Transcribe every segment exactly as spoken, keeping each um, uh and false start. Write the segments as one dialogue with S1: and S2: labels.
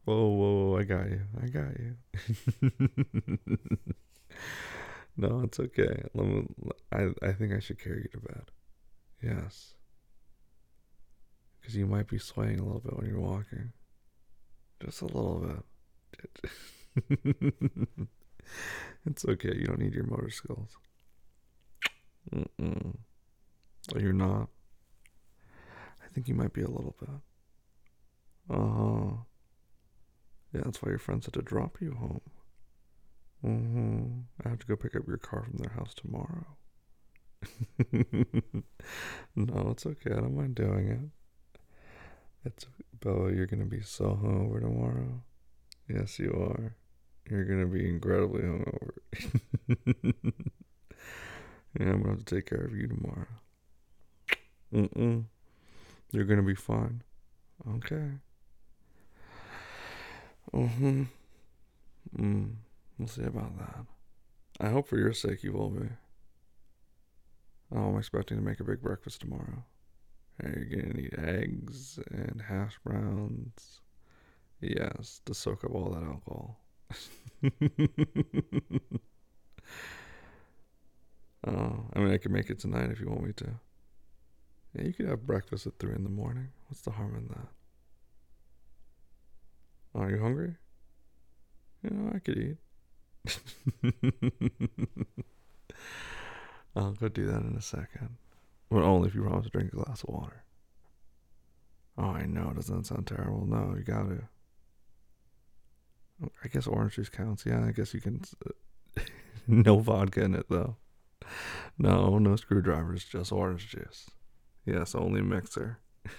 S1: Whoa, whoa, whoa, I got you. I got you. No, it's okay. Let me, I, I think I should carry you to bed. Yes. Because you might be swaying a little bit when you're walking. Just a little bit. It's okay. You don't need your motor skills. Mm-mm. Oh, you're not? I think you might be a little bit. Uh-huh. Yeah, that's why your friends had to drop you home. Mm-hmm. I have to go pick up your car from their house tomorrow. No, it's okay. I don't mind doing it. It's Bella, you're gonna be so hungover tomorrow. Yes, you are. You're gonna be incredibly hungover. Yeah, I'm gonna have to take care of you tomorrow. Mm-mm. You're gonna be fine. Okay. Mm-hmm. Mm. We'll see about that. I hope for your sake you will be. Oh, I'm expecting to make a big breakfast tomorrow. Hey, you're gonna need eggs and hash browns. Yes, to soak up all that alcohol. Oh, I mean, I can make it tonight if you want me to. Yeah, you could have breakfast at three in the morning. What's the harm in that? Are you hungry? You know, I could eat. I'll go do that in a second. But only if you promise to drink a glass of water. Oh, I know. Doesn't that sound terrible? No, you gotta. I guess orange juice counts. Yeah, I guess you can. No vodka in it, though. No, no screwdrivers, just orange juice. Yes, only mixer.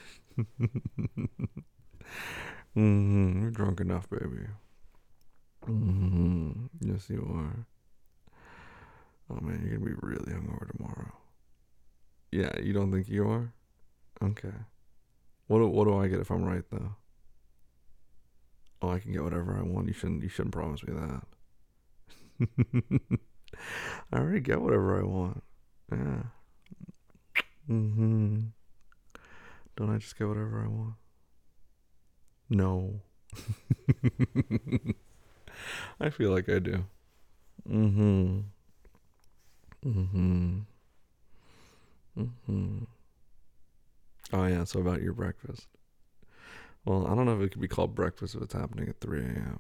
S1: Mm-hmm. You're drunk enough, baby. Mm-hmm. Yes, you are. Oh man, you're gonna be really hungover tomorrow. Yeah, you don't think you are? Okay. What do, what do I get if I'm right though? Oh, I can get whatever I want. You shouldn't you shouldn't promise me that. I already get whatever I want. Yeah. Mm-hmm. Don't I just get whatever I want? No. I feel like I do. Mm-hmm. Mm-hmm. Mm-hmm. Oh yeah, so about your breakfast. Well, I don't know if it could be called breakfast if it's happening at three a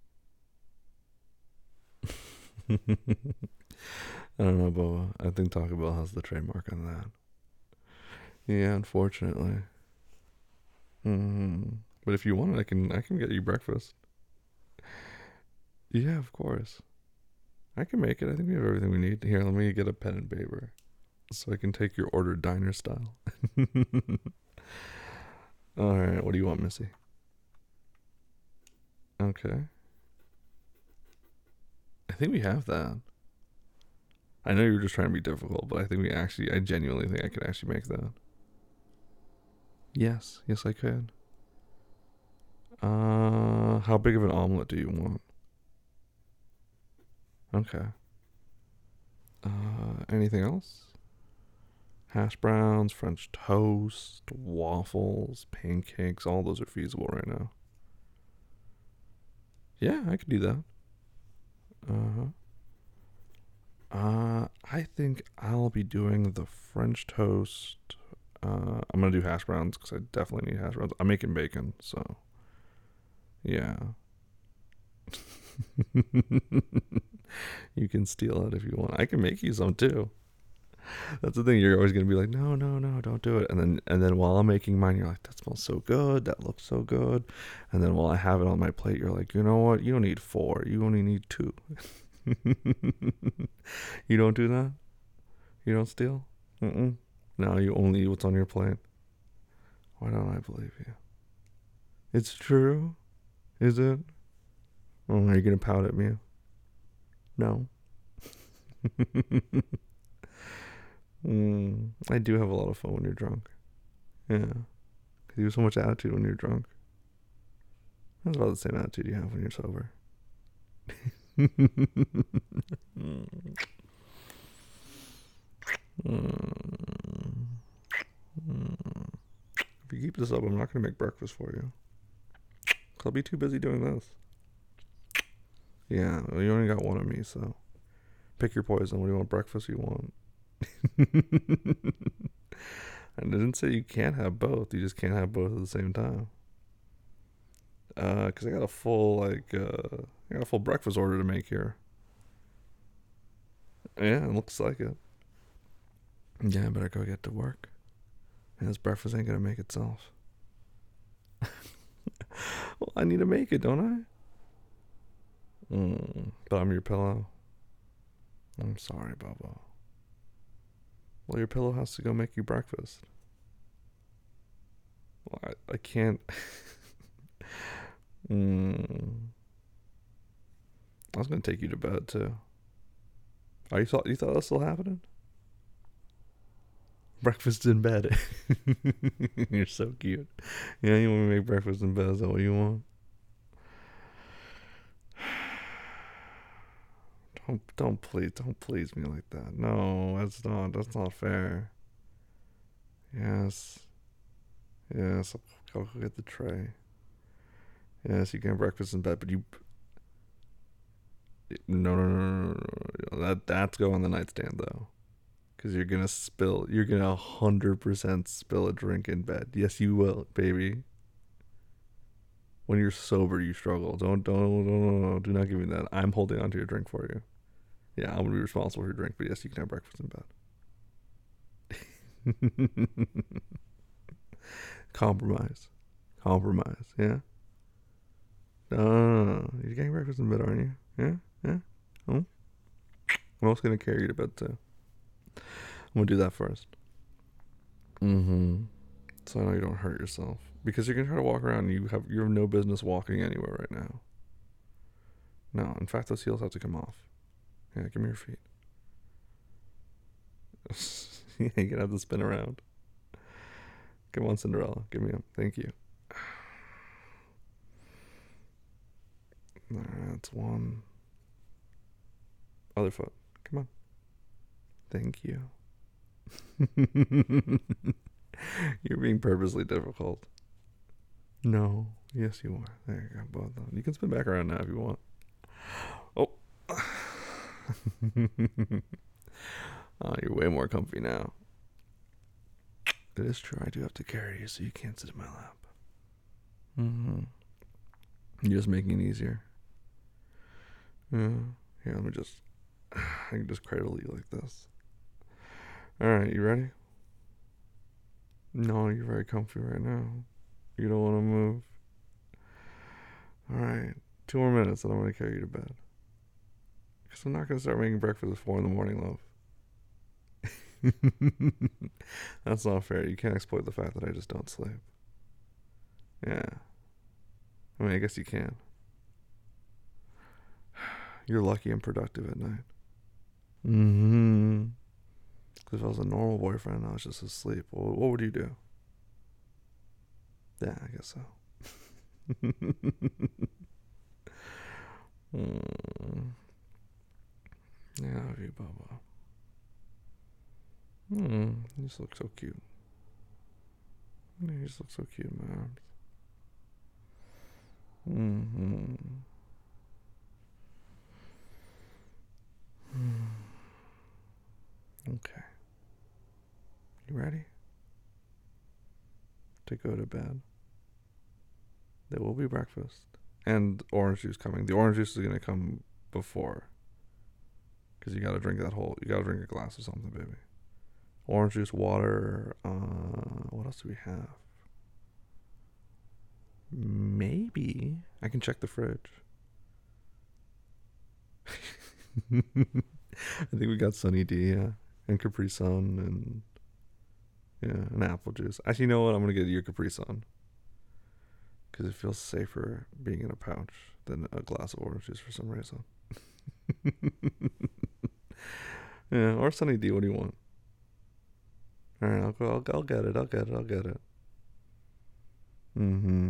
S1: m. I don't know, but I think Taco Bell has the trademark on that. Yeah, unfortunately. Mm-hmm. But if you want it, I can I can get you breakfast. Yeah, of course. I can make it. I think we have everything we need. Here, let me get a pen and paper so I can take your order diner style. All right, what do you want, Missy? Okay. I think we have that. I know you're just trying to be difficult, but I think we actually, I genuinely think I could actually make that. Yes, yes, I could. Uh, how big of an omelet do you want? Okay. Uh, anything else? Hash browns, French toast, waffles, pancakes, all those are feasible right now. Yeah, I could do that. Uh-huh. Uh, I think I'll be doing the French toast. Uh, I'm gonna do hash browns because I definitely need hash browns. I'm making bacon, so yeah. You can steal it if you want. I can make you some too. That's the thing. You're always gonna be like, no, no, no, don't do it. And then, and then while I'm making mine, you're like, that smells so good. That looks so good. And then while I have it on my plate, you're like, you know what? You don't need four. You only need two. You don't do that. You don't steal. Mm-mm. No, you only eat what's on your plate. Why don't I believe you? It's true. Is it? Oh, are you gonna pout at me? No. Mm, I do have a lot of fun when you're drunk. Yeah, because you have so much attitude when you're drunk. That's about the same attitude you have when you're sober. Mm, mm. If you keep this up, I'm not gonna make breakfast for you. I'll be too busy doing this. Yeah, well, you only got one of me, so pick your poison. What do you want? Breakfast? You want? I didn't say you can't have both. You just can't have both at the same time. Uh, cause I got a full like uh, I got a full breakfast order to make here. Yeah, it looks like it. Yeah, I better go get to work. And this breakfast ain't gonna make itself. Well, I need to make it, don't I? Mm, but I'm your pillow. I'm sorry, Bubba. Well, your pillow has to go make you breakfast. Well, I, I can't. mm. I was gonna take you to bed too. Oh, you thought you thought that was still happening? Breakfast in bed. You're so cute. Yeah, you want me to make breakfast in bed? Is that what you want? Don't don't please don't please me like that. No, that's not that's not fair. Yes, yes. I'll go get the tray. Yes, you can have breakfast in bed, but you. No, no, no, no, no, no. That that's go on the nightstand though, because you're gonna spill. You're gonna hundred percent spill a drink in bed. Yes, you will, baby. When you're sober, you struggle. Don't don't don't no, no, do not give me that. I'm holding on to your drink for you. Yeah, I'm gonna be responsible for your drink, but yes, you can have breakfast in bed. Compromise, compromise. Yeah. No, no, no, no. You're getting breakfast in bed, aren't you? Yeah, yeah. Oh, I'm also gonna carry you to bed too. I'm gonna do that first. Mm-hmm. So I know you don't hurt yourself because you're gonna try to walk around. And you have you have no business walking anywhere right now. No, in fact, those heels have to come off. Yeah, give me your feet. Yeah, you're gonna have to spin around. Come on, Cinderella. Give me them. Thank you. Alright, that's one. Other foot. Come on. Thank you. You're being purposely difficult. No. Yes, you are. There you go. Both of them. You can spin back around now if you want. Oh. Oh, you're way more comfy now. It is true. I do have to carry you, so you can't sit in my lap. Mm-hmm. You're just making it easier. Yeah. Here, let me just. I can just cradle you like this. Alright, you ready? No, you're very comfy right now. You don't want to move. Alright, two more minutes and I'm going to carry you to bed. Because I'm not going to start making breakfast at four in the morning, love. That's not fair. You can't exploit the fact that I just don't sleep. Yeah. I mean, I guess you can. You're lucky I'm productive at night. Mm-hmm. Because if I was a normal boyfriend and I was just asleep, well, what would you do? Yeah, I guess so. mm. Yeah, I love you, Bubba. Hmm, you just look so cute. You just look so cute in my arms. Mm-hmm. Okay. You ready to go to bed? There will be breakfast and orange juice coming. The orange juice is going to come before because you got to drink that whole, you got to drink a glass of something, baby. Orange juice, water. Uh, what else do we have? Maybe I can check the fridge. I think we got Sunny D, yeah, and Capri Sun, and yeah, and apple juice. Actually, you know what? I'm gonna get you a Capri Sun because it feels safer being in a pouch than a glass of orange juice for some reason. Yeah, or Sunny D. What do you want? All right, I'll go. I'll, I'll get it. I'll get it. I'll get it. Mm-hmm.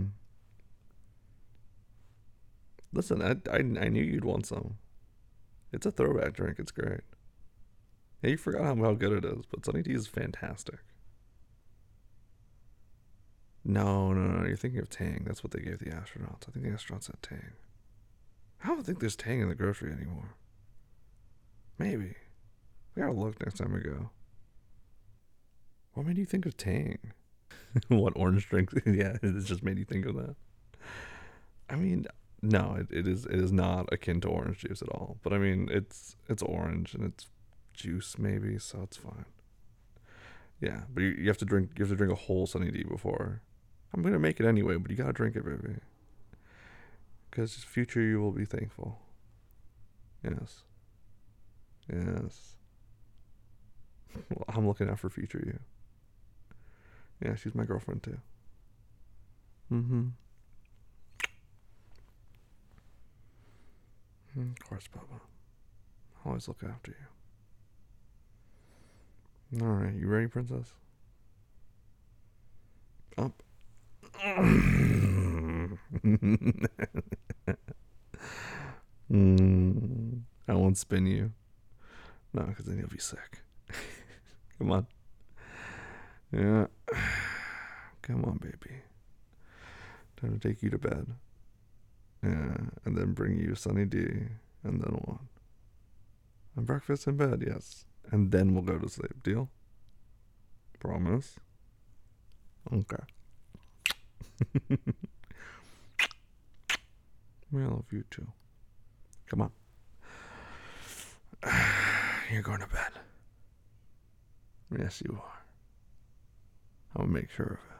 S1: Listen, I, I I knew you'd want some. It's a throwback drink. It's great. Yeah, you forgot how, how good it is, but Sunny D is fantastic. No, no, no. You're thinking of Tang. That's what they gave the astronauts. I think the astronauts had Tang. I don't think there's Tang in the grocery anymore. Maybe. We gotta look next time we go. What made you think of Tang? What orange drink? Yeah, it just made you think of that. I mean, no, it, it is it is not akin to orange juice at all. But I mean, it's it's orange and it's juice maybe, so it's fine. Yeah, but you, you have to drink you have to drink a whole Sunny D before. I'm gonna make it anyway, but you gotta drink it, baby. Because future you will be thankful. Yes. Yes. Well, I'm looking out for future you. Yeah, she's my girlfriend too. Mm-hmm. Of course, Bubba. I'll always look after you. Alright, you ready, princess? Up. mm, I won't spin you. No, because then you'll be sick. Come on. Yeah. Come on, baby. Time to take you to bed. Yeah, and then bring you Sunny D, and then what? And breakfast in bed, yes. And then we'll go to sleep. Deal? Promise? Okay. I love you too. Come on. You're going to bed. Yes, you are. I'll make sure of it.